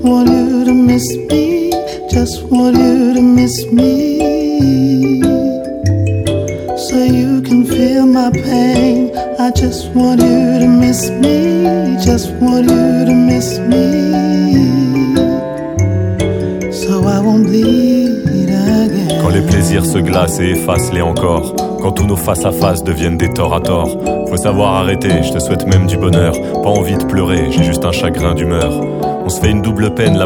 Want you to miss me, just want you to miss me, so you can feel my pain. I just want you to miss me, just want you to miss me, so I won't bleed again. Quand les plaisirs se glacent et effacent les encore, quand tous nos face à face deviennent des torts à tort, faut savoir arrêter, je te souhaite même du bonheur. Pas envie de pleurer, j'ai juste un chagrin d'humeur. On se fait une double peine,